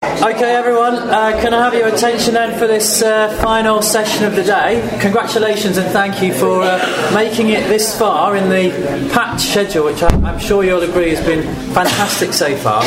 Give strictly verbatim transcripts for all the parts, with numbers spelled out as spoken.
Okay, everyone, uh, can I have your attention then for this uh, final session of the day? Congratulations and thank you for uh, making it this far in the packed schedule, which I'm, I'm sure you'll agree has been fantastic so far.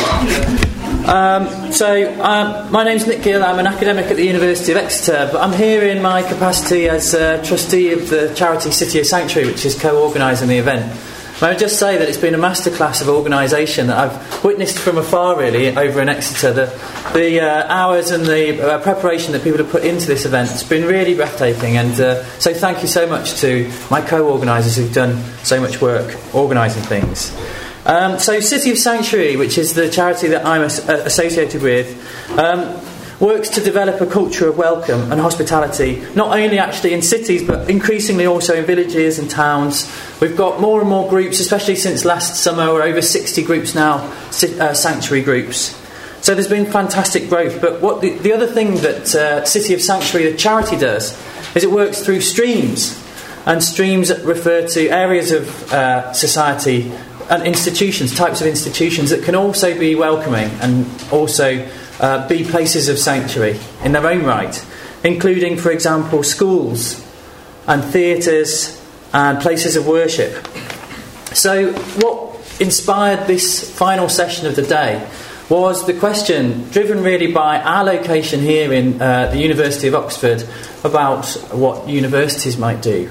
Um, so, um, my name's Nick Gill, I'm an academic at the University of Exeter, but I'm here in my capacity as uh, trustee of the charity City of Sanctuary, which is co-organising the event. I would just say that it's been a masterclass of organisation that I've witnessed from afar, really, over in Exeter. The, the uh, hours and the uh, preparation that people have put into this event has been really breathtaking, and uh, so thank you so much to my co-organisers who've done so much work organising things. Um, so City of Sanctuary, which is the charity that I'm as- associated with, um, works to develop a culture of welcome and hospitality, not only actually in cities but increasingly also in villages and towns. We've got more and more groups, especially since last summer. We're over sixty groups now, uh, sanctuary groups. So there's been fantastic growth. But what the, the other thing that uh, City of Sanctuary, the charity, does is it works through streams, and streams refer to areas of uh, society and institutions, types of institutions that can also be welcoming and also Uh, be places of sanctuary in their own right, including, for example, schools and theatres and places of worship. So what inspired this final session of the day was the question, driven really by our location here in uh, the University of Oxford, about what universities might do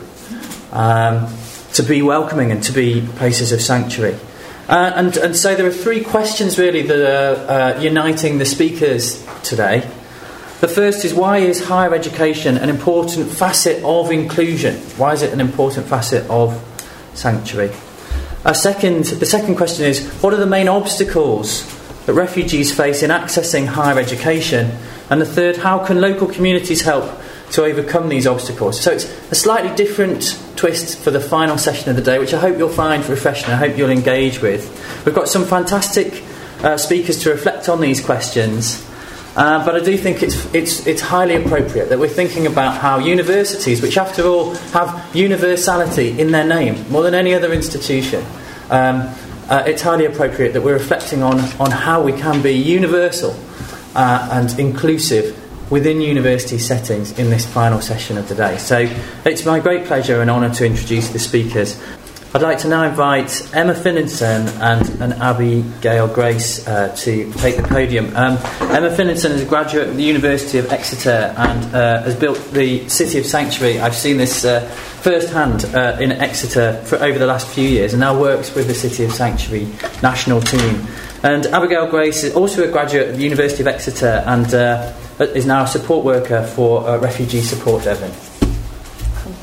um, to be welcoming and to be places of sanctuary. Uh, and, and so there are three questions really that are uh, uniting the speakers today. The first is, why is higher education an important facet of inclusion? Why is it an important facet of sanctuary? A second, the second question is, what are the main obstacles that refugees face in accessing higher education? And the third, how can local communities help to overcome these obstacles? So it's a slightly different twist for the final session of the day, which I hope you'll find refreshing. I hope you'll engage with. We've got some fantastic uh, speakers to reflect on these questions, uh, but I do think it's it's it's highly appropriate that we're thinking about how universities, which after all have universality in their name more than any other institution, um, uh, it's highly appropriate that we're reflecting on on how we can be universal uh, and inclusive within university settings in this final session of the day. So it's my great pleasure and honour to introduce the speakers. I'd like to now invite Emma Finninson and, and Abigail Grace uh, to take the podium. Um, Emma Finninson is a graduate of the University of Exeter and uh, has built the City of Sanctuary. I've seen this uh, firsthand uh, in Exeter for over the last few years, and now works with the City of Sanctuary national team. And Abigail Grace is also a graduate of the University of Exeter and uh, is now a support worker for uh, Refugee Support Devon. Cool.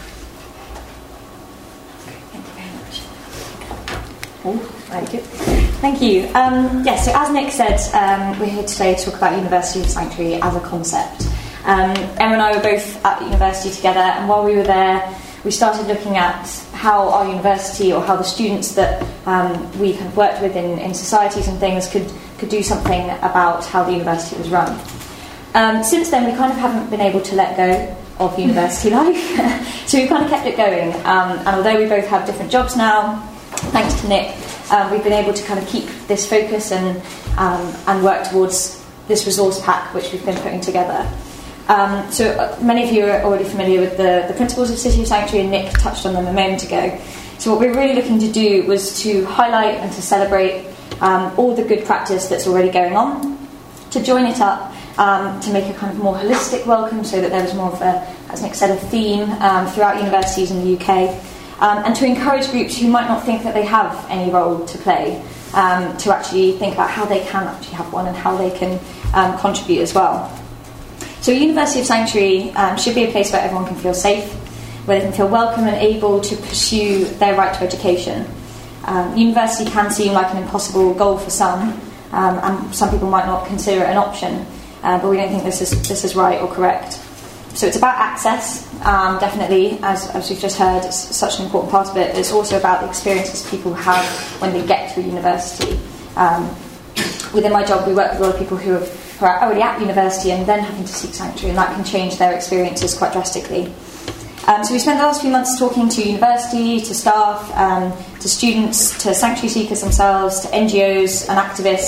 Thank you very much. Oh, very good. Thank you. Um, yes, so as Nick said, um, we're here today to talk about University of Sanctuary as a concept. Um, Emma and I were both at university together, and while we were there, we started looking at how our university, or how the students that um, we kind of worked with in, in societies and things could, could do something about how the university was run. Um, since then, we kind of haven't been able to let go of university life, so we've kind of kept it going. Um, and although we both have different jobs now, thanks to Nick, um, we've been able to kind of keep this focus and um, and work towards this resource pack which we've been putting together. Um, so uh, many of you are already familiar with the, the principles of City of Sanctuary, and Nick touched on them a moment ago. So what we're really looking to do was to highlight and to celebrate um, all the good practice that's already going on, to join it up, Um, to make a kind of more holistic welcome, so that there was more of a, as Nick said, a theme um, throughout universities in the U K, um, and to encourage groups who might not think that they have any role to play um, to actually think about how they can actually have one and how they can um, contribute as well. So University of Sanctuary um, should be a place where everyone can feel safe, where they can feel welcome and able to pursue their right to education. Um, university can seem like an impossible goal for some, um, and some people might not consider it an option. Uh, but we don't think this is this is right or correct. So it's about access, um, definitely, as, as we've just heard, it's such an important part of it. It's also about the experiences people have when they get to a university. Um, within my job, we work with a lot of people who, have, who are already at university and then having to seek sanctuary, and that can change their experiences quite drastically. Um, so we spent the last few months talking to university, to staff, um, to students, to sanctuary seekers themselves, to N G Os and activists,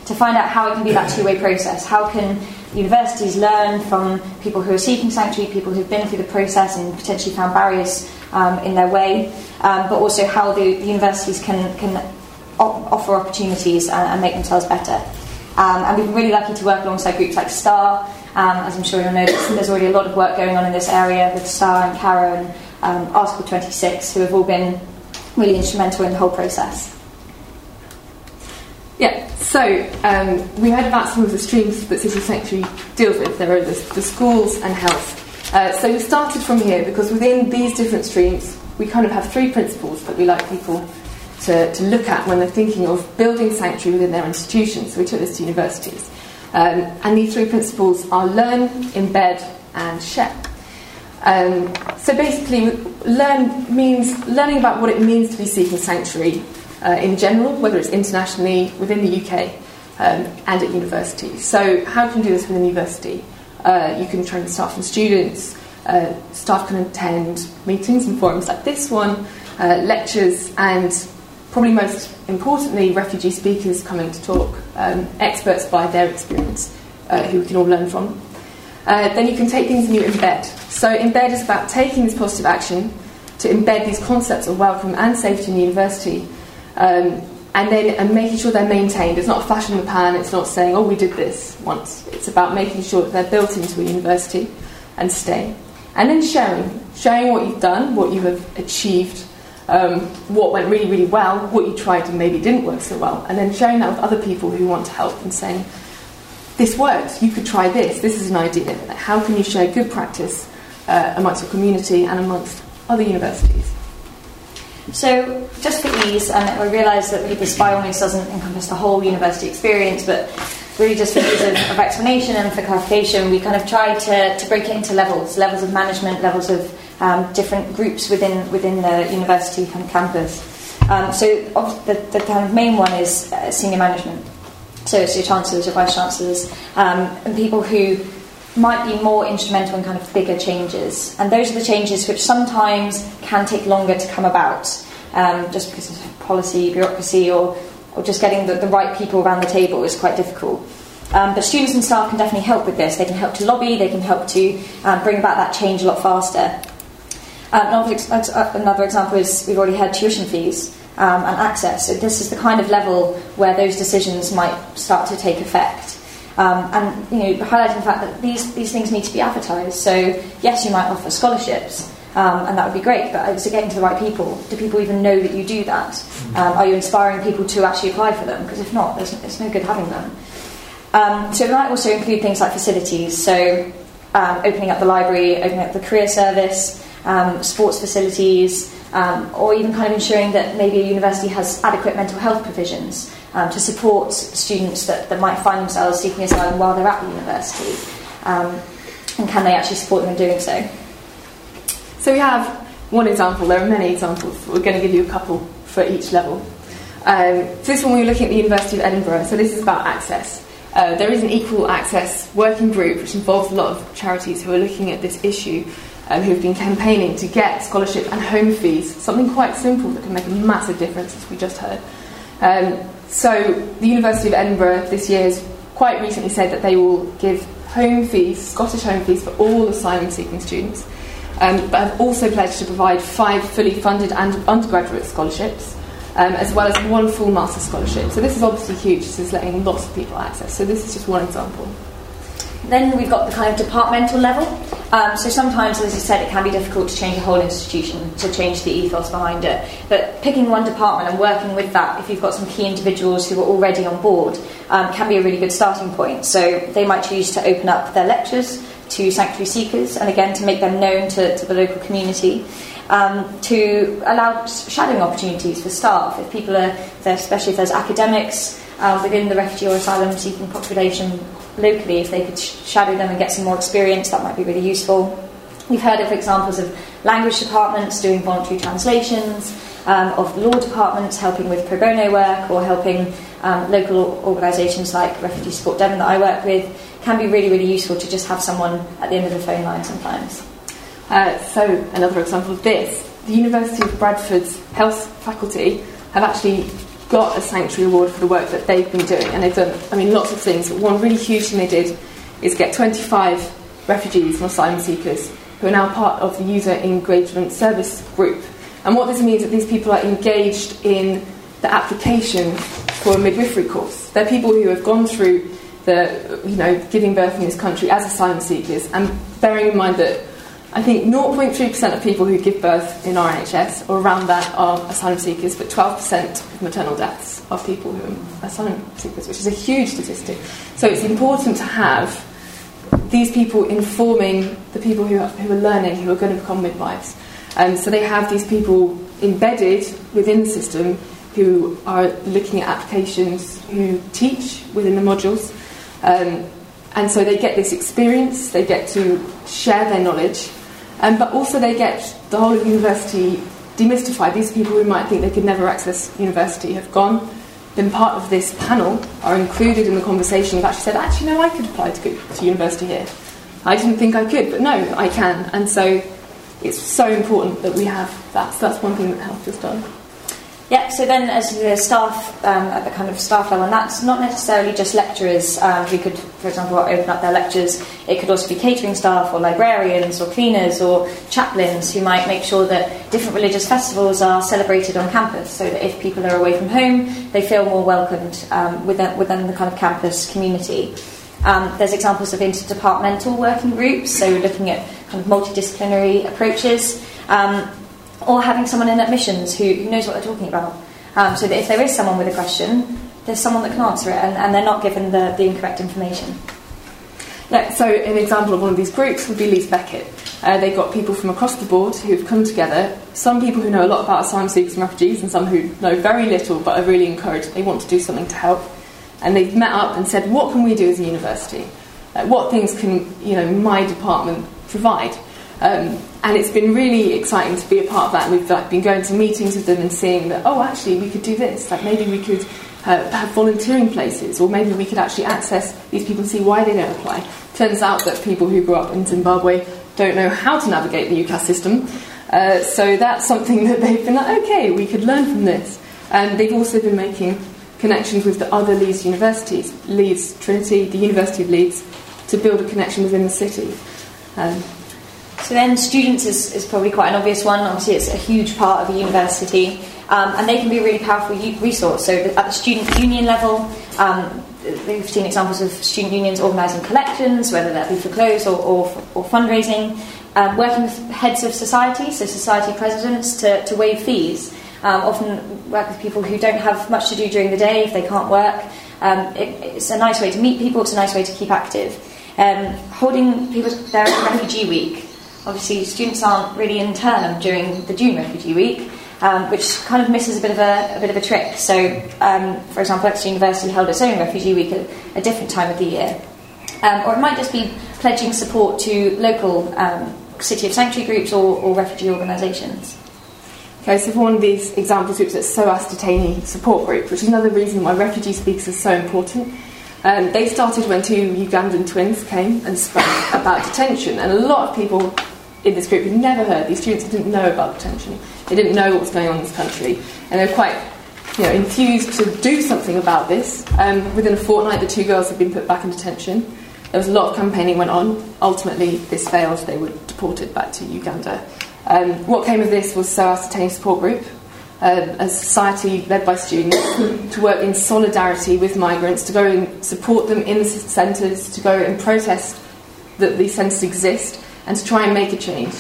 to find out how it can be that two-way process. How can universities learn from people who are seeking sanctuary, people who've been through the process and potentially found barriers um, in their way, um, but also how the, the universities can, can op- offer opportunities and, and make themselves better. Um, and we've been really lucky to work alongside groups like STAR. Um, as I'm sure you'll know, there's already a lot of work going on in this area with STAR and CARA and um, Article twenty-six, who have all been really instrumental in the whole process. Yeah, so um, we heard about some of the streams that City Sanctuary deals with. There are the, the schools and health. Uh, so we started from here because within these different streams, we kind of have three principles that we like people to, to look at when they're thinking of building sanctuary within their institutions. So we took this to universities. Um, and these three principles are learn, embed, and share. Um, so basically, learn means learning about what it means to be seeking sanctuary uh, in general, whether it's internationally, within the U K, um, and at universities. So how can you do this within university? Uh, you can train staff and students. Uh, staff can attend meetings and forums like this one, uh, lectures, and probably most importantly, refugee speakers coming to talk, um, experts by their experience, uh, who we can all learn from. Uh, then you can take things and you embed. So embed is about taking this positive action to embed these concepts of welcome and safety in the university, um, and then and making sure they're maintained. It's not a flash in the pan, it's not saying, oh, we did this once. It's about making sure that they're built into a university and stay. And then sharing. Sharing what you've done, what you have achieved, Um, what went really, really well, what you tried and maybe didn't work so well, and then sharing that with other people who want to help and saying, this worked, you could try this, this is an idea. How can you share good practice uh, amongst your community and amongst other universities? So, just for ease, and we realise that this by all means doesn't encompass the whole university experience, but really just for ease of, of explanation and for clarification, we kind of tried to, to break it into levels, levels of management, levels of Um, different groups within within the university kind of campus. Um, so of the, the kind of main one is uh, senior management. So it's your chancellors, your vice chancellors, um, and people who might be more instrumental in kind of bigger changes. And those are the changes which sometimes can take longer to come about, um, just because of policy, bureaucracy, or or just getting the, the right people around the table is quite difficult. Um, but students and staff can definitely help with this. They can help to lobby, they can help to um, bring about that change a lot faster. Um, another example is we've already had tuition fees um, and access. So this is the kind of level where those decisions might start to take effect. Um, and you know, highlighting the fact that these these things need to be advertised. So yes, you might offer scholarships, um, and that would be great. But is it getting to the right people? Do people even know that you do that? Um, are you inspiring people to actually apply for them? Because if not, there's, it's no good having them. Um, so it might also include things like facilities. So um, opening up the library, opening up the career service. Um, sports facilities, um, or even kind of ensuring that maybe a university has adequate mental health provisions um, to support students that, that might find themselves seeking asylum while they're at the university. Um, and can they actually support them in doing so? So we have one example. There are many examples. We're going to give you a couple for each level. Um, so this one we were looking at the University of Edinburgh. So this is about access. Uh, there is an equal access working group which involves a lot of charities who are looking at this issue, Um, who've been campaigning to get scholarship and home fees, something quite simple that can make a massive difference, as we just heard. Um, so the University of Edinburgh this year has quite recently said that they will give home fees, Scottish home fees, for all asylum-seeking students, um, but have also pledged to provide five fully funded and undergraduate scholarships, um, as well as one full master's scholarship. So this is obviously huge. This is letting lots of people access. So this is just one example. Then we've got the kind of departmental level. Um, so sometimes, as I said, it can be difficult to change a whole institution, to change the ethos behind it. But picking one department and working with that, if you've got some key individuals who are already on board, um, can be a really good starting point. So they might choose to open up their lectures to sanctuary seekers, and again, to make them known to, to the local community. Um, to allow shadowing opportunities for staff. If people are, especially if there's academics um, within the refugee or asylum seeking population locally, if they could shadow them and get some more experience, that might be really useful. We've heard of examples of language departments doing voluntary translations, um, of law departments helping with pro bono work, or helping um, local organisations like Refugee Support Devon that I work with. Can be really, really useful to just have someone at the end of the phone line sometimes. Uh, so another example of this, the University of Bradford's health faculty have actually got a Sanctuary Award for the work that they've been doing, and they've done, I mean, lots of things, but one really huge thing they did is get twenty-five refugees and asylum seekers who are now part of the User Engagement Service Group. And what this means is that these people are engaged in the application for a midwifery course. They're people who have gone through the, you know, giving birth in this country as asylum seekers, and bearing in mind that I think zero point three percent of people who give birth in R N H S or around that are asylum seekers, but twelve percent of maternal deaths are people who are asylum seekers, which is a huge statistic. So it's important to have these people informing the people who are, who are learning, who are going to become midwives. Um, so they have these people embedded within the system who are looking at applications, who teach within the modules. Um, and so they get this experience, they get to share their knowledge, um, but also they get the whole of university demystified. These people who might think they could never access university have gone, been part of this panel, are included in the conversation, have actually said, actually, no, I could apply to go to university here. I didn't think I could, but no, I can. And so it's so important that we have that. So that's one thing that Health has done. Yeah, so then as the staff, um, at the kind of staff level, and that's not necessarily just lecturers um, who could, for example, open up their lectures. It could also be catering staff or librarians or cleaners or chaplains who might make sure that different religious festivals are celebrated on campus, so that if people are away from home, they feel more welcomed um, within, within the kind of campus community. Um, there's examples of interdepartmental working groups, so looking at kind of multidisciplinary approaches. Um, or having someone in admissions who, who knows what they're talking about. Um, so that if there is someone with a question, there's someone that can answer it, and, and they're not given the, the incorrect information. Yeah, so an example of one of these groups would be Leeds Beckett. Uh, they've got people from across the board who've come together, some people who know a lot about asylum seekers and refugees, and some who know very little but are really encouraged. They want to do something to help. And they've met up and said, what can we do as a university? Uh, what things can, you know, my department provide? Um, and it's been really exciting to be a part of that. We've like, been going to meetings with them and seeing that, oh, actually, we could do this. Like maybe we could uh, have volunteering places, or maybe we could actually access these people and see why they don't apply. Turns out that people who grew up in Zimbabwe don't know how to navigate the UCAS system. Uh, so that's something that they've been like, okay, we could learn from this. And they've also been making connections with the other Leeds universities, Leeds Trinity, the University of Leeds, to build a connection within the city. Um, So then students is, is probably quite an obvious one. Obviously it's a huge part of a university, um, and they can be a really powerful u- resource. So at the student union level, um, we've seen examples of student unions organising collections, whether that be for clothes or, or, or fundraising, um, working with heads of society, so society presidents, to, to waive fees. Um, often work with people who don't have much to do during the day if they can't work. Um, it, it's a nice way to meet people, it's a nice way to keep active. Um, holding people there at Refugee Week. Obviously, students aren't really in term during the June Refugee Week, um, which kind of misses a bit of a, a bit of a trick. So, um, for example, Exeter University held its own Refugee Week at a different time of the year. Um, or it might just be pledging support to local um, City of Sanctuary groups or, or refugee organisations. Okay, so for one of these example groups, it's SOAS Detainee Support Group, which is another reason why refugee speakers are so important. Um, they started when two Ugandan twins came and spoke about detention, and a lot of people in this group had never heard, these students didn't know about detention, they didn't know what was going on in this country, and they were quite, you know, enthused to do something about this. Um, within a fortnight, the two girls had been put back in detention. There was a lot of campaigning went on. Ultimately, this failed, they were deported back to Uganda. Um, what came of this was SOAS Detainee Support Group, Um, a society led by students to work in solidarity with migrants, to go and support them in the centres, to go and protest that these centres exist, and to try and make a change.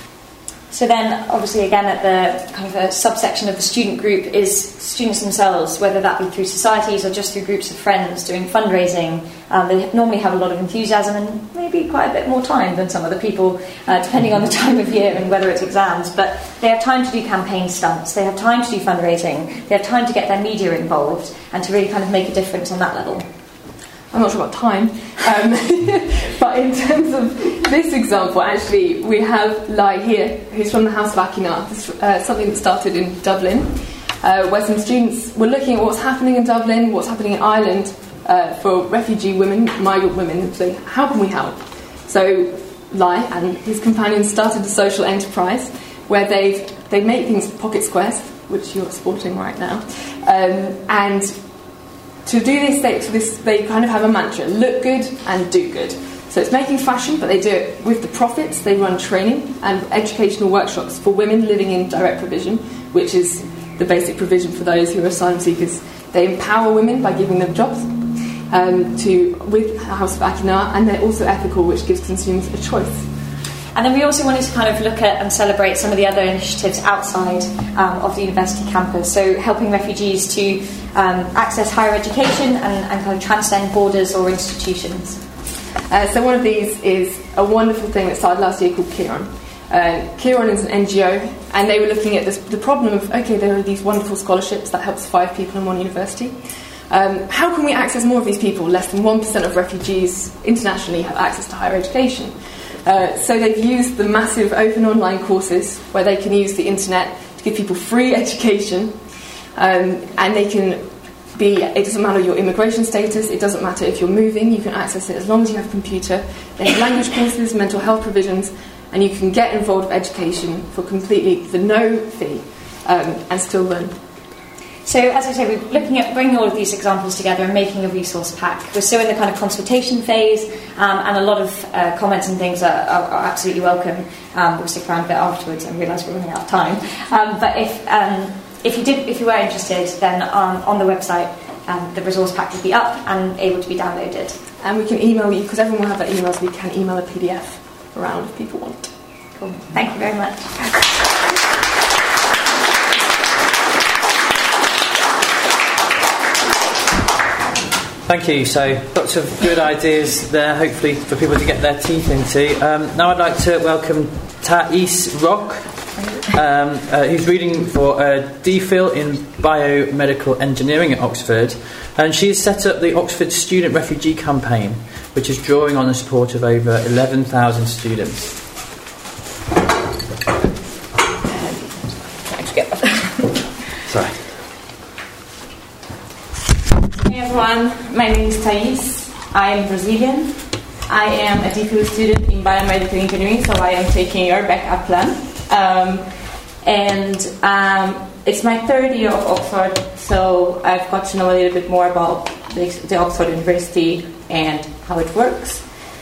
So then, obviously, again, at the kind of a subsection of the student group is students themselves, whether that be through societies or just through groups of friends doing fundraising. Um, they normally have a lot of enthusiasm and maybe quite a bit more time than some other people, uh, depending on the time of year and whether it's exams. But they have time to do campaign stunts, they have time to do fundraising, they have time to get their media involved and to really kind of make a difference on that level. I'm not sure about time, um, but in terms of this example, actually, we have Lai here, who's from the House of Aquinar. This is uh, something that started in Dublin, uh, where some students were looking at what's happening in Dublin, what's happening in Ireland uh, for refugee women, migrant women, and saying, how can we help? So Lai and his companions started a social enterprise where they've, they make things pocket squares, which you're sporting right now. Um, and to do this they, this, they kind of have a mantra: look good and do good. So it's making fashion, but they do it with the profits. They run training and educational workshops for women living in direct provision, which is the basic provision for those who are asylum seekers. They empower women by giving them jobs um, to with House of Akinar, and they're also ethical, which gives consumers a choice. And then we also wanted to kind of look at and celebrate some of the other initiatives outside um, of the university campus. So helping refugees to um, access higher education and, and kind of transcend borders or institutions. Uh, so one of these is a wonderful thing that started last year called Kiron. Uh, Kiron is an N G O, and they were looking at this, the problem of, okay, there are these wonderful scholarships that helps five people in one university. Um, how can we access more of these people? Less than one percent of refugees internationally have access to higher education. Uh, so they've used the massive open online courses where they can use the internet to give people free education, um, and they can be, it doesn't matter your immigration status, it doesn't matter if you're moving, you can access it as long as you have a computer. They have language courses, mental health provisions, and you can get involved with education for completely, for no fee, um, and still learn. So, as I say, we're looking at bringing all of these examples together and making a resource pack. We're still in the kind of consultation phase, um, and a lot of uh, comments and things are, are, are absolutely welcome. Um, we'll stick around a bit afterwards and realise we're running out of time. Um, but if um, if you did, if you were interested, then um, on the website, um, the resource pack will be up and able to be downloaded. And we can email you, because everyone will have their emails, we can email a P D F around if people want. Cool. Thank you very much. Thank you. So, lots of good ideas there, hopefully, for people to get their teeth into. Um, now I'd like to welcome Thais Rock, um, uh, who's reading for a DPhil in Biomedical Engineering at Oxford. And she's set up the Oxford Student Refugee Campaign, which is drawing on the support of over eleven thousand students. Sorry. Hey everyone, my name is Thais. I am Brazilian. I am a DPhil student in biomedical engineering, so I am taking your backup plan. Um, and um, it's my third year of Oxford, so I've got to know a little bit more about the, the Oxford University and how it works.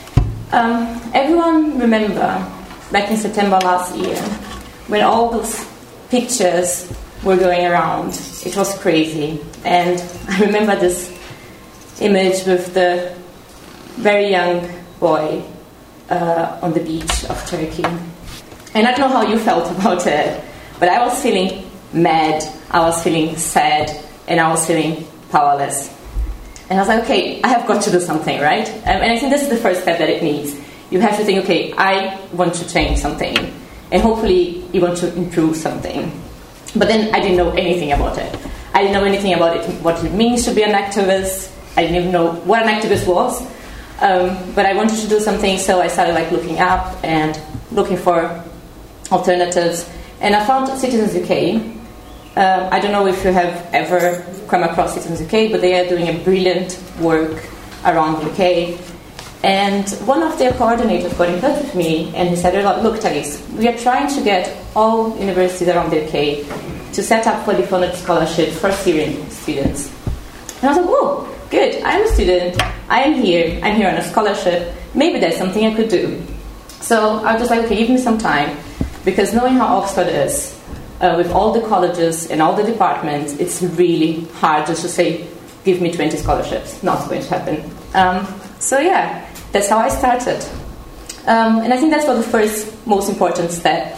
Um, everyone remember back in September last year when all those pictures were going around. It was crazy, and I remember this image with the very young boy uh, on the beach of Turkey. And I don't know how you felt about it, but I was feeling mad, I was feeling sad, and I was feeling powerless. And I was like, okay, I have got to do something, right? Um, and I think this is the first step that it needs. You have to think, okay, I want to change something, and hopefully you want to improve something. But then I didn't know anything about it. I didn't know anything about it, what it means to be an activist. I didn't even know what an activist was. Um, but I wanted to do something, so I started like looking up and looking for alternatives. And I found Citizens U K. Um, I don't know if you have ever come across Citizens U K, but they are doing a brilliant work around the U K. And one of their coordinators got in touch with me, and he said, look, Thais, we are trying to get all universities around the U K to set up fully funded scholarships for Syrian students. And I was like, oh, good, I'm a student, I am here, I'm here on a scholarship, maybe there's something I could do. So I was just like, okay, give me some time, because knowing how Oxford is, uh, with all the colleges and all the departments, it's really hard just to say, give me twenty scholarships. Not going to happen. Um, so yeah, that's how I started. Um, and I think that's was the first most important step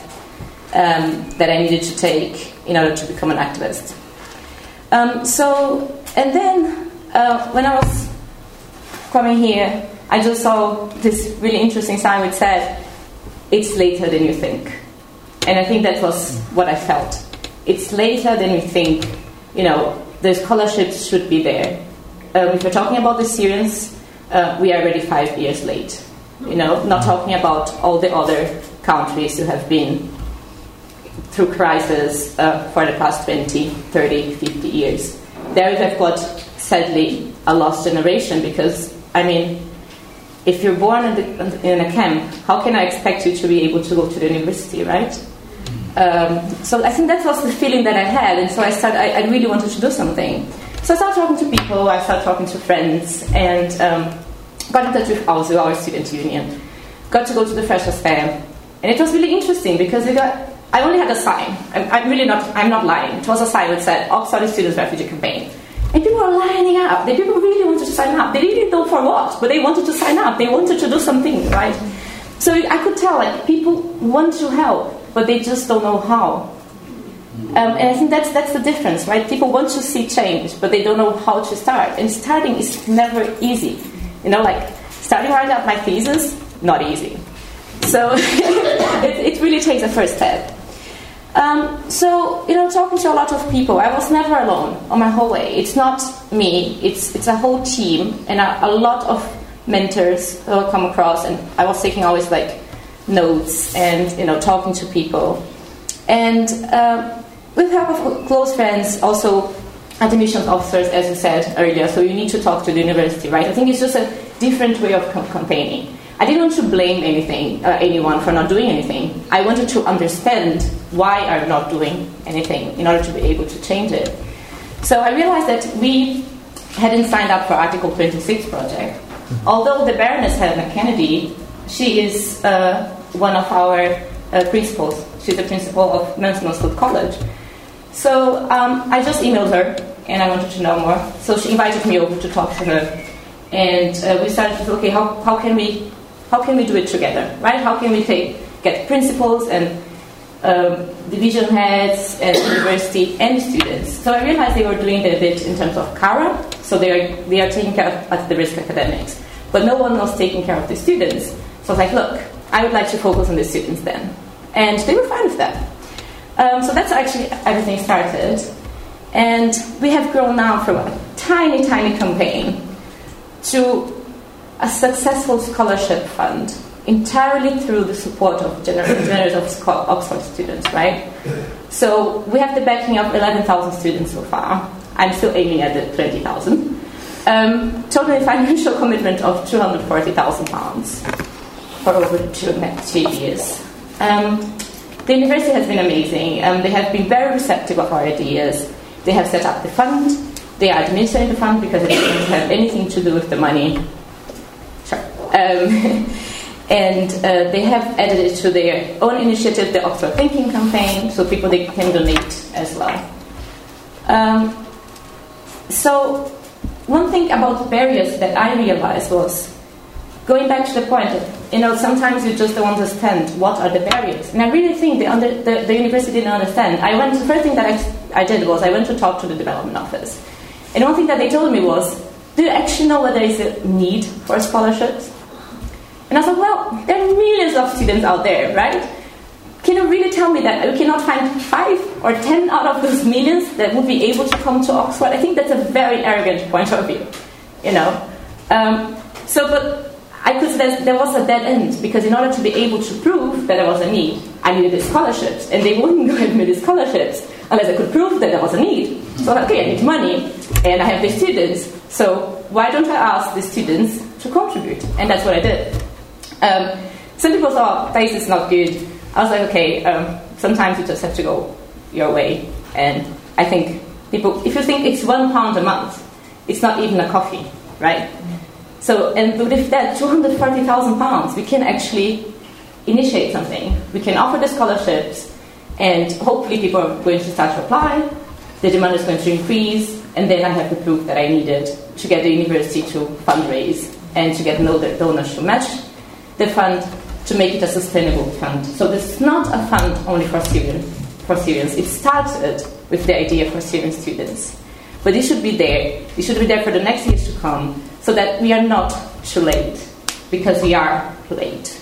um, that I needed to take in order to become an activist. Um, so, and then uh, when I was coming here, I just saw this really interesting sign which said, it's later than you think. And I think that was what I felt. It's later than we think. You know, the scholarships should be there. Um, if we're talking about the Syrians, uh, we are already five years late. You know, not talking about all the other countries who have been through crisis uh, for the past twenty, thirty, fifty years. There we have got, sadly, a lost generation because, I mean, if you're born in, the, in a camp, how can I expect you to be able to go to the university, right? Um, so I think that was the feeling that I had, and so I started. I, I really wanted to do something. So I started talking to people. I started talking to friends, and um, got in touch with also our student union. Got to go to the Freshers' Fair, and it was really interesting because we got. I only had a sign. I'm, I'm really not. I'm not lying. It was a sign that said Oxford Students Refugee Campaign, and people were lining up. The people really wanted to sign up. They didn't know for what, but they wanted to sign up. They wanted to do something, right? So I could tell, like, people want to help, but they just don't know how. Um, and I think that's that's the difference, right? People want to see change, but they don't know how to start. And starting is never easy. You know, like, starting writing up my thesis, not easy. So it, it really takes a first step. Um, so, you know, talking to a lot of people, I was never alone on my whole way. It's not me, it's it's a whole team, and a, a lot of mentors who I come across, and I was taking always like notes and, you know, talking to people. And um, with help of close friends, also admissions officers, as you said earlier, so you need to talk to the university, right? I think it's just a different way of com- campaigning. I didn't want to blame anything, uh, anyone for not doing anything. I wanted to understand why I'm not doing anything in order to be able to change it. So I realized that we hadn't signed up for Article twenty-six project. Although the Baroness Helena Kennedy, she is uh, one of our uh, principals. She's the principal of Mansfield College. So um, I just emailed her, and I wanted to know more. So she invited me over to talk to her, and uh, we started to okay, how, how can we how can we do it together, right? How can we take get principals and um, division heads and university and students? So I realized they were doing a bit in terms of C A R A. So they are, they are taking care of at the risk academics. But no one was taking care of the students. So I was like, look, I would like to focus on the students then. And they were fine with that. Um, so that's actually everything started. And we have grown now from a tiny, tiny campaign to a successful scholarship fund entirely through the support of generators of Oxford students, right? So we have the backing of eleven thousand students so far. I'm still aiming at the twenty thousand. Um, total financial commitment of two hundred forty thousand pounds for over two next two years. Um, the university has been amazing. Um, they have been very receptive of our ideas. They have set up the fund. They are administering the fund because it doesn't have anything to do with the money. Sure. Um, and uh, they have added it to their own initiative, the Oxford Thinking Campaign, so people they can donate as well. Um, so one thing about barriers that I realized was going back to the point of, you know, sometimes you just don't understand what are the barriers. And I really think the, under, the, the university didn't understand. I went, the first thing that I, I did was I went to talk to the development office. And one thing that they told me was, do you actually know whether there is a need for scholarships? And I was like, well, there are millions of students out there, right? Can you really tell me that we cannot find five or ten out of those millions that would be able to come to Oxford? I think that's a very arrogant point of view, you know. Um, so, but I could say there was a dead end, because in order to be able to prove that there was a need, I needed the scholarships, and they wouldn't give me the scholarships unless I could prove that there was a need. So, okay, I need money, and I have the students, so why don't I ask the students to contribute? And that's what I did. Um, some people thought, this is not good. I was like, okay, um, sometimes you just have to go your way. And I think people, if you think it's one pound a month, it's not even a coffee, right? So, and with that two hundred forty thousand pounds, we can actually initiate something. We can offer the scholarships, and hopefully people are going to start to apply. The demand is going to increase, and then I have the proof that I needed to get the university to fundraise and to get donors to match the fund, to make it a sustainable fund. So this is not a fund only for Syrian, for Syrians. It started with the idea for Syrian students. But it should be there. It should be there for the next years to come, so that we are not too late, because we are late.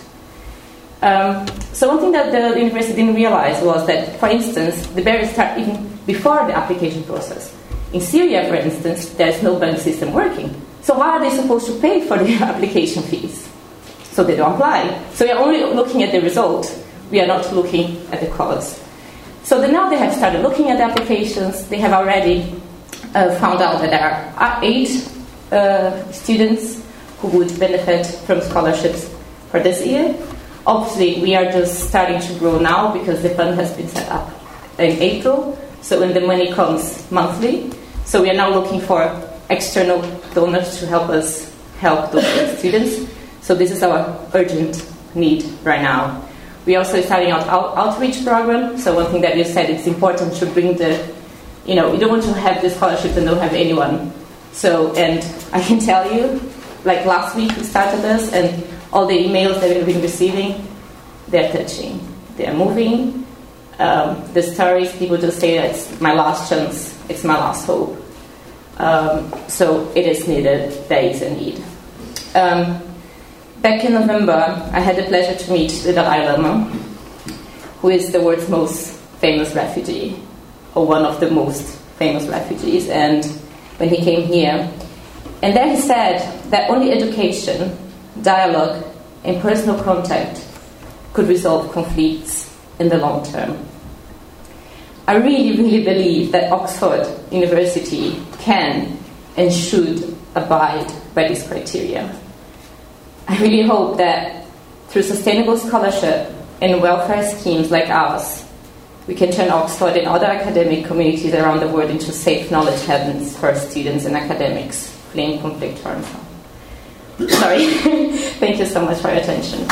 Um, so one thing that the university didn't realize was that, for instance, the barriers start even before the application process. In Syria, for instance, there's no bank system working. So how are they supposed to pay for the application fees? So they don't apply. So we are only looking at the result. We are not looking at the cause. So then now they have started looking at the applications. They have already uh, found out that there are eight uh, students who would benefit from scholarships for this year. Obviously, we are just starting to grow now because the fund has been set up in April. So when the money comes monthly, so we are now looking for external donors to help us help those students. So this is our urgent need right now. We are also starting out out outreach program. So one thing that you said, it's important to bring the, you know, you don't want to have the scholarships and don't have anyone. So, and I can tell you, like last week we started this, and all the emails that we've been receiving, they're touching, they're moving. Um, the stories, people just say that it's my last chance, it's my last hope. Um, so it is needed, there is a need. Um, back in November, I had the pleasure to meet the Dalai Lama, who is the world's most famous refugee, or one of the most famous refugees. And when he came here, and then he said that only education, dialogue, and personal contact could resolve conflicts in the long term. I really, really believe that Oxford University can and should abide by these criteria. I really hope that through sustainable scholarship and welfare schemes like ours, we can turn Oxford and other academic communities around the world into safe knowledge havens for students and academics fleeing conflict harm. Sorry. Thank you so much for your attention.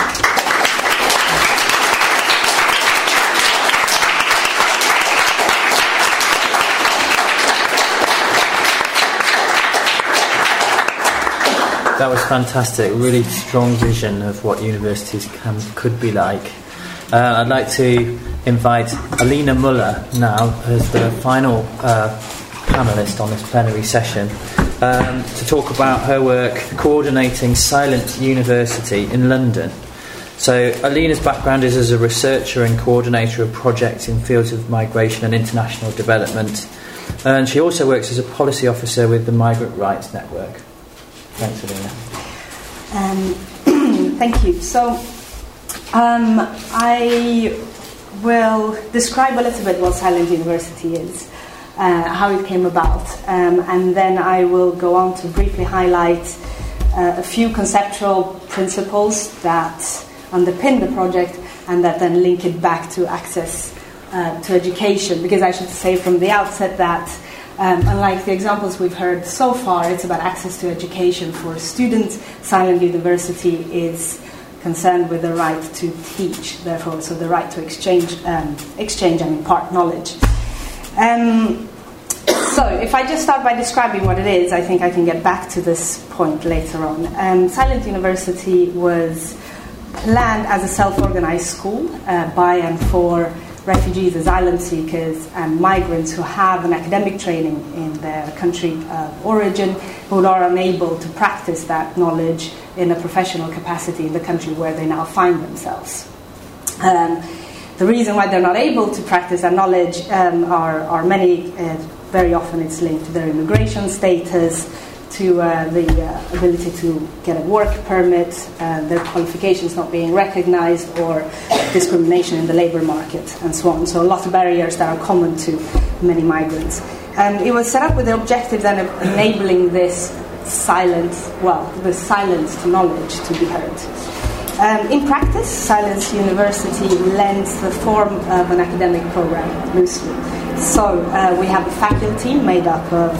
That was fantastic. Really strong vision of what universities can could be like. Uh, I'd like to invite Alina Muller now as the final uh, panellist on this plenary session um, to talk about her work coordinating Silent University in London. So Alina's background is as a researcher and coordinator of projects in fields of migration and international development, and she also works as a policy officer with the Migrant Rights Network. Thanks, Alina. Um, thank you. So um, I will describe a little bit what Silent University is, uh, how it came about, um, and then I will go on to briefly highlight uh, a few conceptual principles that underpin the project and that then link it back to access uh, to education, because I should say from the outset that Um, unlike the examples we've heard so far, it's about access to education for students. Silent University is concerned with the right to teach, therefore, so the right to exchange, um, exchange and impart knowledge. Um, so, if I just start by describing what it is, I think I can get back to this point later on. Um, Silent University was planned as a self-organized school uh, by and for refugees, asylum seekers, and migrants who have an academic training in their country of origin, who are unable to practice that knowledge in a professional capacity in the country where they now find themselves. Um, the reason why they're not able to practice that knowledge um, are, are many. Uh, very often it's linked to their immigration status, to uh, the uh, ability to get a work permit, uh, their qualifications not being recognized, or discrimination in the labor market, and so on. So a lot of barriers that are common to many migrants. And it was set up with the objective then of enabling this silence, well, the silence to knowledge to be heard. Um, in practice, Silent University lends the form of an academic program, loosely. So uh, we have a faculty made up of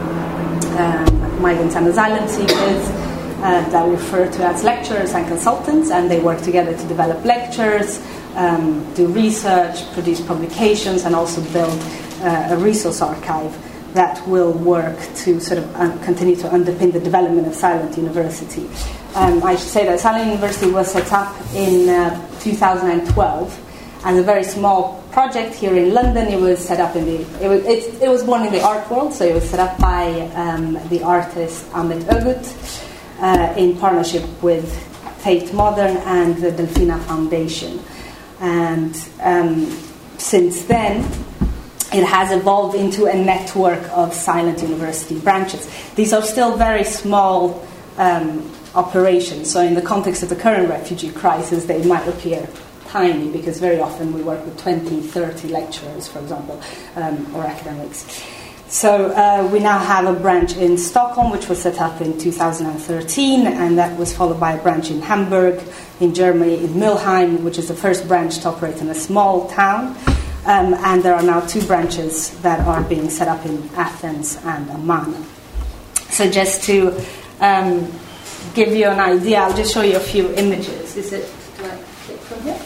um, migrants and asylum seekers uh, that we refer to as lecturers and consultants, and they work together to develop lectures, um, do research, produce publications, and also build uh, a resource archive that will work to sort of uh, continue to underpin the development of Silent University. Um, I should say that Silent University was set up in uh, two thousand twelve as a very small project here in London. It was set up in the it was it, it was born in the art world, so it was set up by um, the artist Ahmet Ögut uh, in partnership with Tate Modern and the Delfina Foundation. And um, since then, it has evolved into a network of Silent University branches. These are still very small um, operations, so in the context of the current refugee crisis, they might appear tiny, because very often we work with twenty, thirty lecturers, for example, um, or academics. So uh, we now have a branch in Stockholm, which was set up in two thousand thirteen, and that was followed by a branch in Hamburg, in Germany, in Mülheim, which is the first branch to operate in a small town. Um, and there are now two branches that are being set up in Athens and Amman. So just to um, give you an idea, I'll just show you a few images. Is it, do I click from here?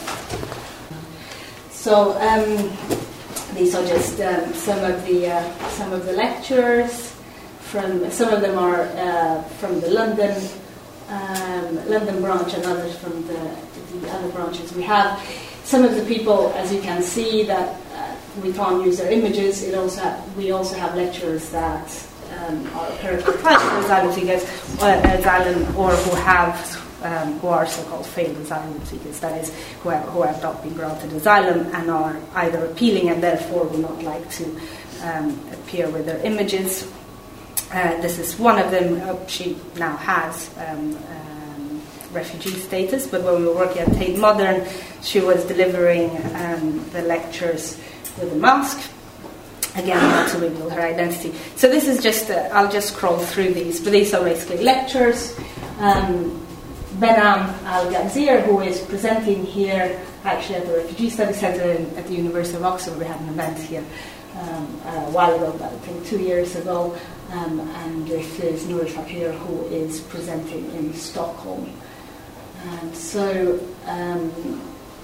So um, these are just um, some of the uh, some of the lectures. From some of them are uh, from the London um, London branch, and others from the, the other branches. We have some of the people, as you can see, that uh, we can't use their images. It also have, we also have lecturers that um, are currently applying for asylum seekers, uh, asylum, or who have. Um, who are so-called failed asylum seekers, that is, who have, who have not been granted asylum and are either appealing and therefore would not like to um, appear with their images. Uh, this is one of them. Uh, she now has um, um, refugee status, but when we were working at Tate Modern, she was delivering um, the lectures with a mask. Again, not to reveal her identity. So this is just, uh, I'll just scroll through these, but these are basically lectures. Um, Behnam Al-Ghazir, who is presenting here actually at the Refugee Studies Centre at the University of Oxford. We had an event here um, a while ago, about I think two years ago, um, and this is Nour Fakir, who is presenting in Stockholm. And so um,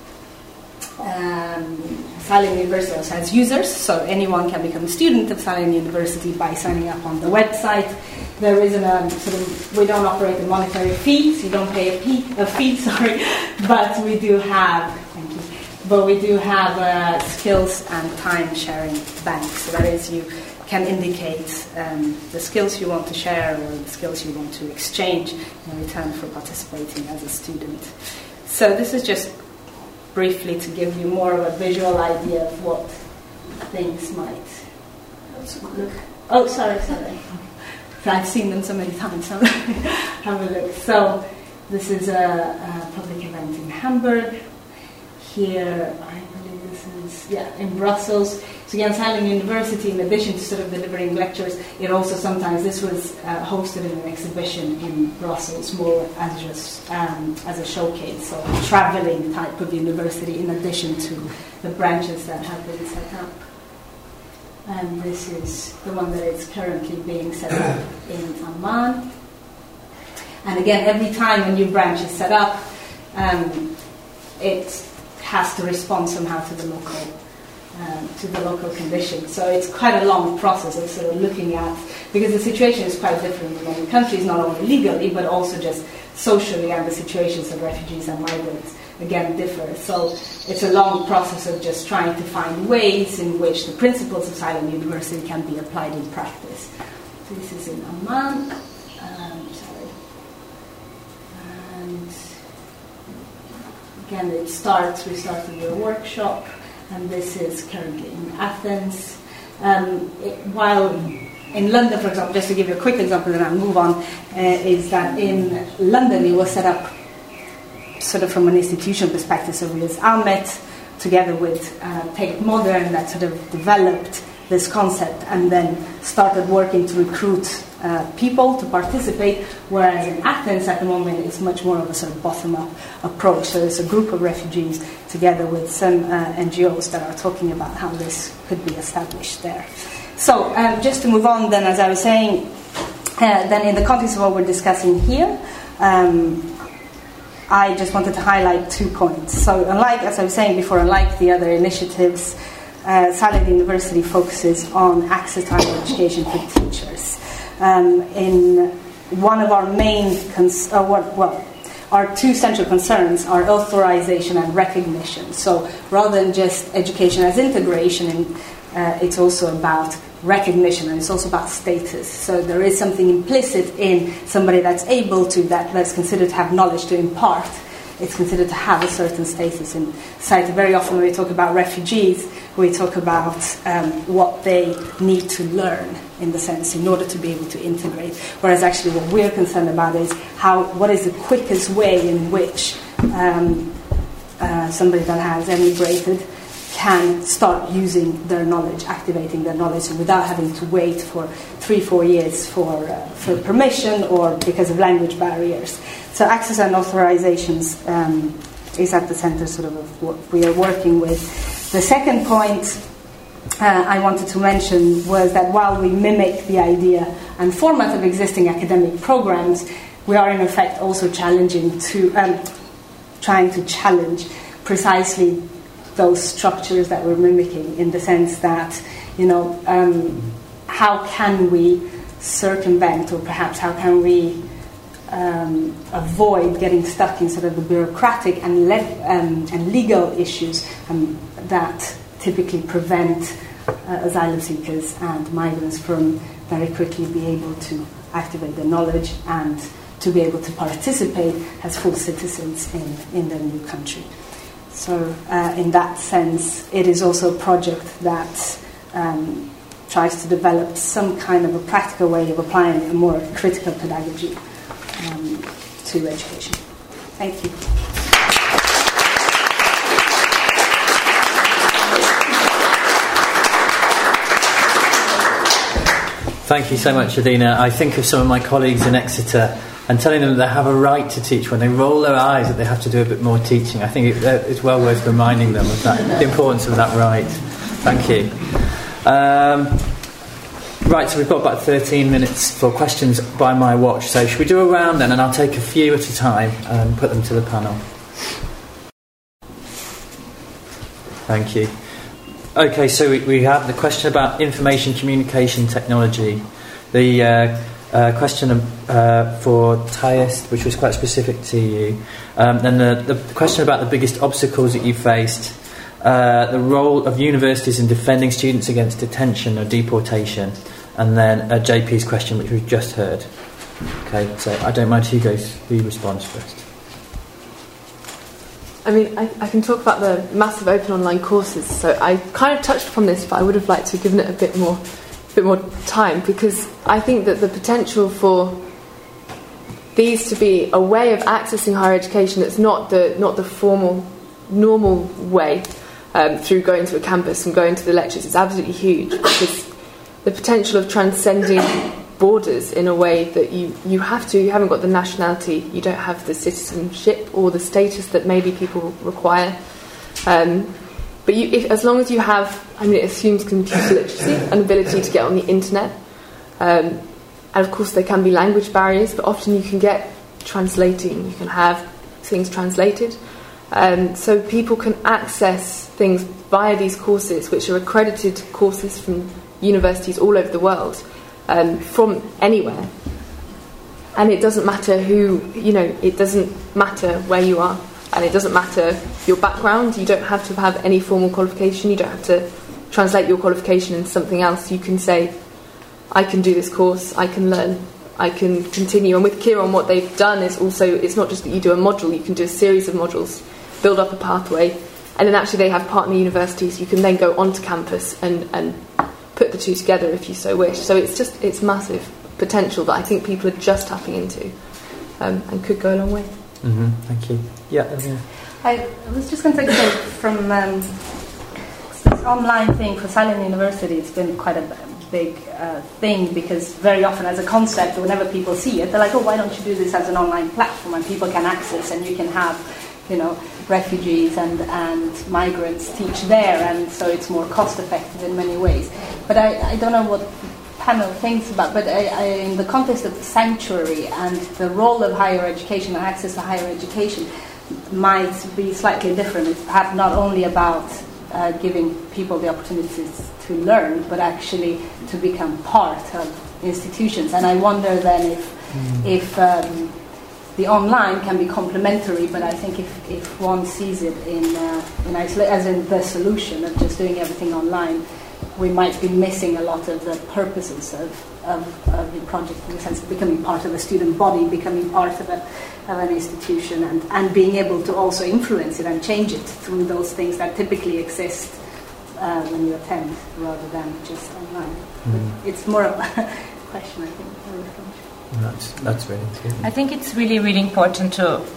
um, Salin University also has users, so anyone can become a student of Salin University by signing up on the website. There isn't a sort of, we don't operate a monetary fee, so you don't pay a fee, a fee, sorry, but we do have, thank you, but we do have a skills and time sharing bank. So that is, you can indicate um, the skills you want to share or the skills you want to exchange in return for participating as a student. So this is just briefly to give you more of a visual idea of what things might look. Oh, sorry, sorry. I've seen them so many times, so have a look. So this is a, a public event in Hamburg. Here, I believe this is, yeah, in Brussels. So again, Salin University, in addition to sort of delivering lectures, it also sometimes, this was uh, hosted in an exhibition in Brussels, more as just um, as a showcase, so a traveling type of university in addition to the branches that have been set up. And this is the one that is currently being set up in Amman. And again, every time a new branch is set up, um, it has to respond somehow to the local um, to the local conditions. So it's quite a long process of sort of looking at, because the situation is quite different in many countries, not only legally but also just socially, and the situations of refugees and migrants again differ. So it's a long process of just trying to find ways in which the principles of Salin University can be applied in practice. So this is in Amman. Um, sorry. And again, it starts, we started with a workshop, and this is currently in Athens. Um, it, while in London, for example, just to give you a quick example and I'll move on, uh, is that in London it was set up sort of from an institutional perspective. So Liz Ahmet, together with uh, Tate Modern, that sort of developed this concept and then started working to recruit uh, people to participate, whereas in Athens at the moment it's much more of a sort of bottom-up approach. So there's a group of refugees together with some uh, N G Os that are talking about how this could be established there. So um, just to move on then, as I was saying, uh, then in the context of what we're discussing here, um, I just wanted to highlight two points. So unlike, as I was saying before, unlike the other initiatives, uh, Salin University focuses on access to higher education for teachers. Um, in one of our main, cons- uh, what, well, our two central concerns are authorization and recognition. So rather than just education as integration, in, uh, it's also about recognition, and it's also about status. So there is something implicit in somebody that's able to, that that's considered to have knowledge to impart. It's considered to have a certain status in society. Very often when we talk about refugees, we talk about um, what they need to learn, in the sense, in order to be able to integrate. Whereas actually what we're concerned about is how, what is the quickest way in which um, uh, somebody that has emigrated can start using their knowledge, activating their knowledge, and without having to wait for three, four years for uh, for permission or because of language barriers. So access and authorizations um, is at the center sort of of what we are working with. The second point uh, I wanted to mention was that while we mimic the idea and format of existing academic programs, we are in effect also challenging to um, trying to challenge precisely those structures that we're mimicking, in the sense that, you know, um, how can we circumvent, or perhaps how can we um, avoid getting stuck in sort of the bureaucratic and, le- um, and legal issues um, that typically prevent uh, asylum seekers and migrants from very quickly be able to activate their knowledge and to be able to participate as full citizens in, in their new country. So uh, in that sense, it is also a project that um, tries to develop some kind of a practical way of applying a more critical pedagogy um, to education. Thank you. Thank you so much, Adina. I think of some of my colleagues in Exeter and telling them that they have a right to teach. When they roll their eyes that they have to do a bit more teaching, I think it, it's well worth reminding them of that, the importance of that right. Thank you. Um, right, so we've got about thirteen minutes for questions by my watch. So should we do a round then, and I'll take a few at a time and put them to the panel. Thank you. Okay, so we, we have the question about information communication technology. The uh, Uh, question uh, for Thais, which was quite specific to you. Um, then the, the question about the biggest obstacles that you faced, uh, the role of universities in defending students against detention or deportation, and then uh, J P's question, which we've just heard. Okay, so I don't mind who goes, who responds first. I mean, I, I can talk about the massive open online courses. So I kind of touched upon this, but I would have liked to have given it a bit more bit more time, because I think that the potential for these to be a way of accessing higher education that's not the not the formal, normal way um, through going to a campus and going to the lectures is absolutely huge, because the potential of transcending borders in a way that you, you have to, you haven't got the nationality, you don't have the citizenship or the status that maybe people require. Um, But you, if, as long as you have, I mean, it assumes computer literacy and ability to get on the internet. Um, and of course there can be language barriers, but often you can get translating, you can have things translated. Um, so people can access things via these courses, which are accredited courses from universities all over the world, um, from anywhere. And it doesn't matter who, you know, it doesn't matter where you are. And it doesn't matter your background. You don't have to have any formal qualification. You don't have to translate your qualification into something else. You can say, I can do this course, I can learn, I can continue. And with Kieron, what they've done is also, it's not just that you do a module, you can do a series of modules, build up a pathway, and then actually they have partner universities. You can then go onto campus and, and put the two together if you so wish. So it's just, it's massive potential that I think people are just tapping into um, and could go a long way. Mm-hmm. Thank you. Yeah. yeah. I was just going to say from um, this online thing for Silent University, it's been quite a big uh, thing, because very often as a concept, whenever people see it, they're like, oh, why don't you do this as an online platform and people can access, and you can have, you know, refugees and, and migrants teach there, and so it's more cost effective in many ways. But I, I don't know what panel thinks about, but I, I, in the context of the sanctuary and the role of higher education and access to higher education might be slightly different. It's perhaps not only about uh, giving people the opportunities to learn, but actually to become part of institutions. And I wonder then if mm. if um, the online can be complementary, but I think if, if one sees it in uh, in isolation, as in the solution of just doing everything online, we might be missing a lot of the purposes of, of, of the project, in the sense of becoming part of a student body, becoming part of, a, of an institution, and, and being able to also influence it and change it through those things that typically exist uh, when you attend, rather than just online. Mm. It's more of a question, I think. That's, that's really good. I think it's really, really important to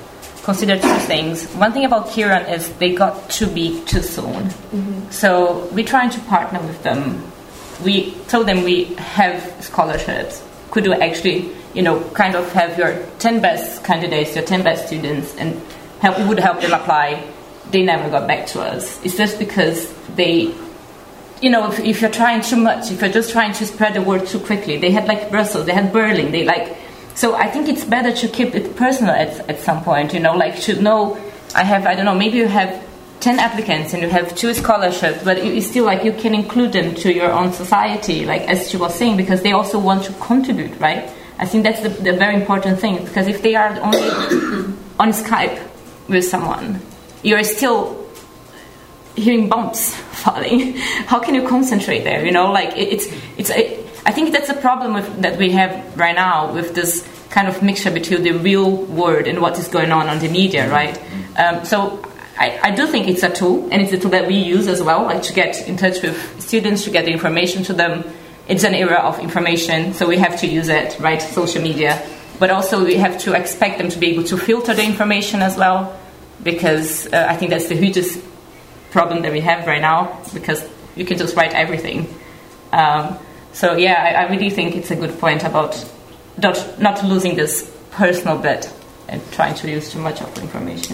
consider two things. One thing about Kieran is they got too big too soon. Mm-hmm. So we're trying to partner with them. We told them we have scholarships. Could you actually, you know, kind of have your ten best candidates, your ten best students, and help, we would help them apply. They never got back to us. It's just because they, you know, if, if you're trying too much, if you're just trying to spread the word too quickly, they had like Brussels, they had Berlin, they like, so I think it's better to keep it personal at, at some point, you know, like to know, I have, I don't know, maybe you have ten applicants and you have two scholarships, but you, you still like, you can include them to your own society, like as she was saying, because they also want to contribute, right? I think that's the, the very important thing, because if they are only on Skype with someone, you're still hearing bombs falling. How can you concentrate there? You know, like it, it's it's. It, I think that's a problem with, that we have right now with this kind of mixture between the real world and what is going on on the media, right? Um, so I, I do think it's a tool, and it's a tool that we use as well, like to get in touch with students, to get the information to them. It's an era of information, so we have to use it, right? Social media, but also we have to expect them to be able to filter the information as well, because uh, I think that's the hugest problem that we have right now, because you can just write everything. Um, so yeah, I, I really think it's a good point about not, not losing this personal bit and trying to use too much of the information.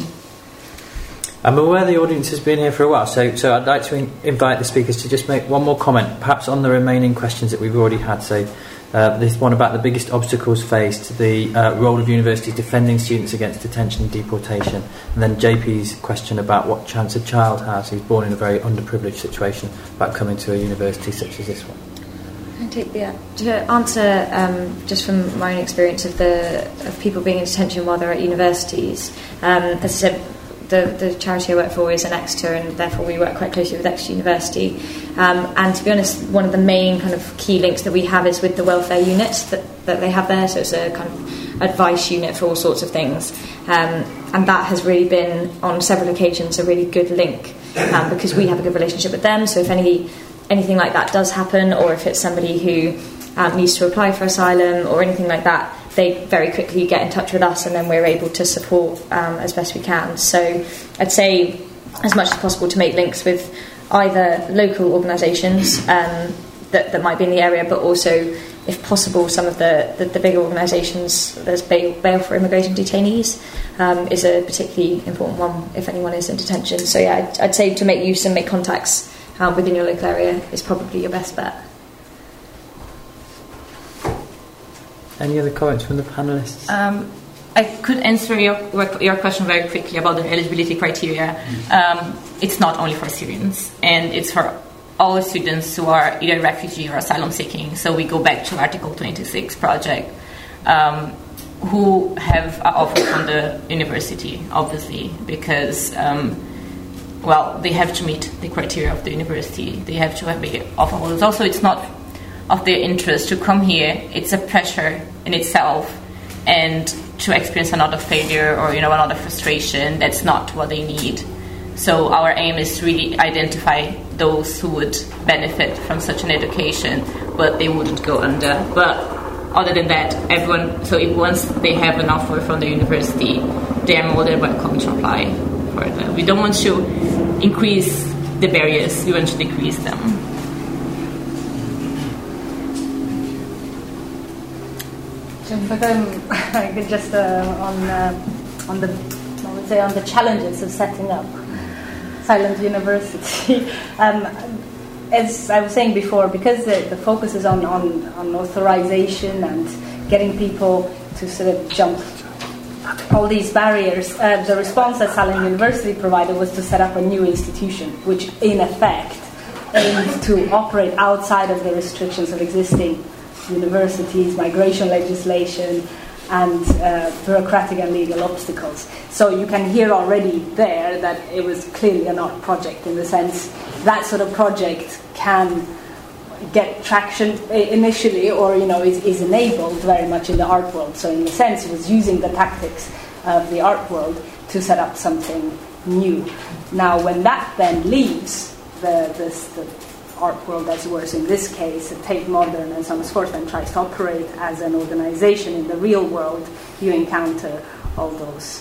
I'm aware the audience has been here for a while, so so I'd like to in- invite the speakers to just make one more comment, perhaps on the remaining questions that we've already had. So uh, this one about the biggest obstacles faced, the uh, role of universities defending students against detention and deportation, and then J P's question about what chance a child has who's born in a very underprivileged situation about coming to a university such as this one. I take the, to answer um, just from my own experience of the of people being in detention while they're at universities. Um, as I said, the the charity I work for is an Exeter, and therefore we work quite closely with Exeter University. Um, and to be honest, one of the main kind of key links that we have is with the welfare unit that, that they have there. So it's a kind of advice unit for all sorts of things. Um, and that has really been, on several occasions, a really good link um, because we have a good relationship with them. So if any anything like that does happen, or if it's somebody who um, needs to apply for asylum or anything like that, they very quickly get in touch with us, and then we're able to support um, as best we can. So I'd say as much as possible to make links with either local organisations um, that, that might be in the area, but also, if possible, some of the, the, the bigger organisations. There's bail, bail for immigration detainees um, is a particularly important one if anyone is in detention. So yeah, I'd, I'd say to make use and make contacts um, within your local area is probably your best bet. Any other comments from the panellists? Um, I could answer your your question very quickly about the eligibility criteria. Um, it's not only for Syrians, and it's for all students who are either refugee or asylum seeking. So we go back to Article twenty-six project, um, who have offered from the university, obviously, because um, well, they have to meet the criteria of the university. They have to have be offer holders. Also, it's not of their interest to come here. It's a pressure in itself, and to experience another failure or, you know, another frustration, that's not what they need. So our aim is to really identify those who would benefit from such an education, but they wouldn't go under. But other than that, everyone, so if once they have an offer from the university, they are more than welcome to apply for them. We don't want to increase the barriers, we want to decrease them. But um, I could just uh, on uh, on the I would say on the challenges of setting up Silent University. um, as I was saying before, because the, the focus is on, on, on authorization and getting people to sort of jump all these barriers, uh, the response that Silent University provided was to set up a new institution, which in effect aimed to operate outside of the restrictions of existing universities, migration legislation, and uh, bureaucratic and legal obstacles. So you can hear already there that it was clearly an art project, in the sense that sort of project can get traction initially, or, you know, is, is enabled very much in the art world. So in the sense, it was using the tactics of the art world to set up something new. Now, when that then leaves the, this, the art world, as it was in this case, Tate Modern and so on and so forth, and tries to operate as an organization in the real world, you encounter all those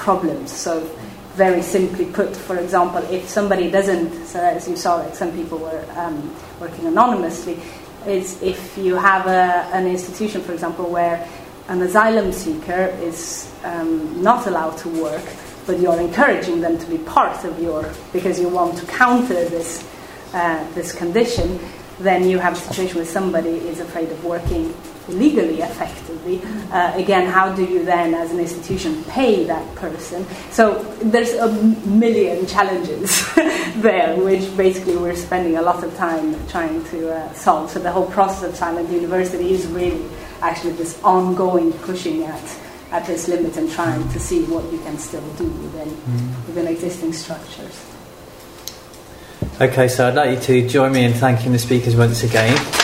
problems. So very simply put, for example, if somebody doesn't, so as you saw, like some people were um, working anonymously, is if you have a, an institution, for example, where an asylum seeker is um, not allowed to work, but you're encouraging them to be part of your, because you want to counter this uh, this condition, then you have a situation where somebody is afraid of working illegally, effectively. Uh, again, how do you then, as an institution, pay that person? So there's a million challenges there, which basically we're spending a lot of time trying to uh, solve. So the whole process of Silent University is really actually this ongoing pushing at at this limit and trying to see what you can still do within mm. within existing structures. Okay, so I'd like you to join me in thanking the speakers once again.